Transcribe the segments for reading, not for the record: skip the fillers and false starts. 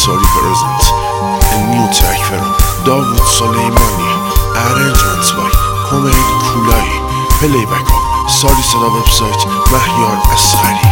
Sorry present a new track from Davut Soleimani arrangements by Komail Kulai playback of Sorry Sana website Mahyan Asghari.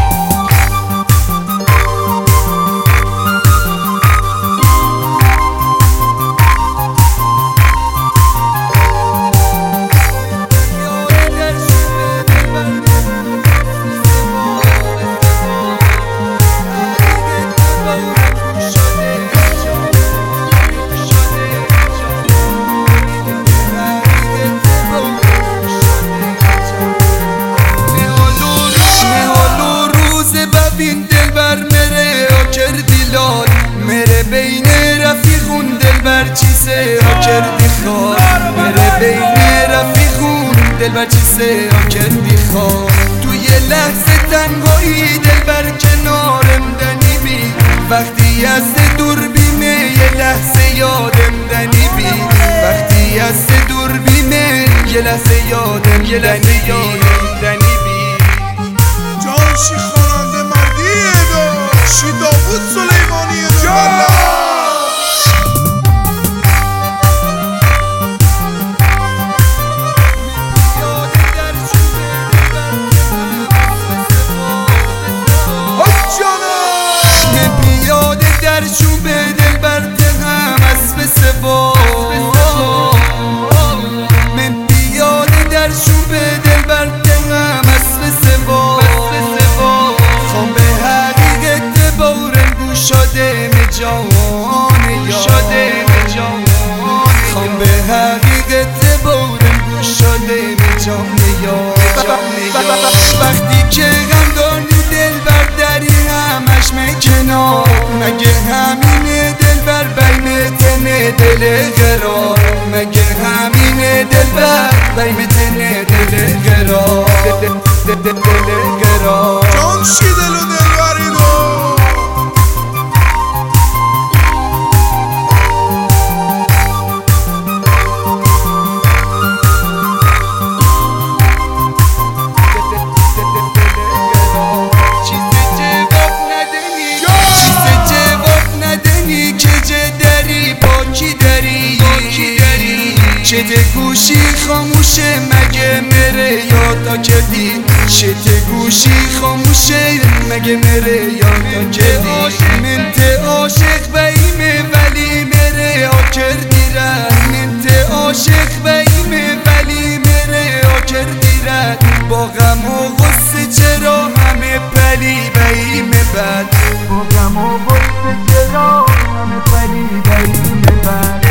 मेरे बेने रफीकून दिलबर चीसे کردی خوار मेरे बेने रफीकून दिलबर چیزه کردی خوار توی لحظه تنهایی دلبر کنارم دنی بی وقتی از دور بیمه یه لحظه یادم دنی بی وقتی از دور بیمه یه لحظه یادم دنی بی جانشی خواننده مردیه شی داوود سلیمانیه خام به حقیقت بودم گوش شده به جان وقتی که غمدانی دلبر داری همش کنار مگه همینه دلبر بین تنه دل قرار مگه همینه دلبر بین تنه دل قرار جان شی دل و دلبری دو چه گوشی خاموشه مگه مره یادا کردی چه گوشی خاموشه مگه مره یادا کردی من ته عاشق بایمه ولی مره ها کردی رد من ته عاشق بایمه ولی مره ها کردی رد با غم و غصه چرا همه پلی بایمه بد با غم و غصه چرا همه پلی بایمه بد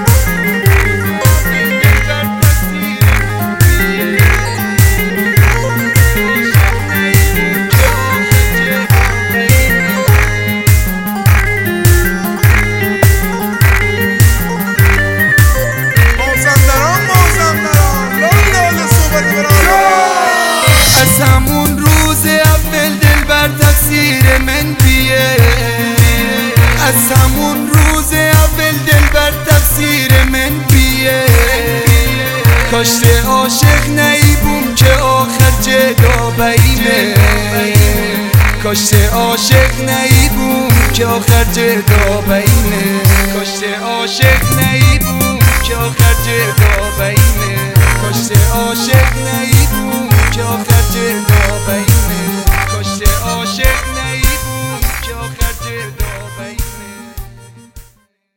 از همون روز اول دلبر تقصیر من بیه از همون روز اول دلبر تقصیر من بیه کاشته عاشق نیبوم که آخر جدا بایمه کاشته عاشق نیبوم که آخر جدا بایمه کاشته عاشق نیبوم که آخر جدا بایمه کاشته عاشق نیبوم که آخر جدا بایمه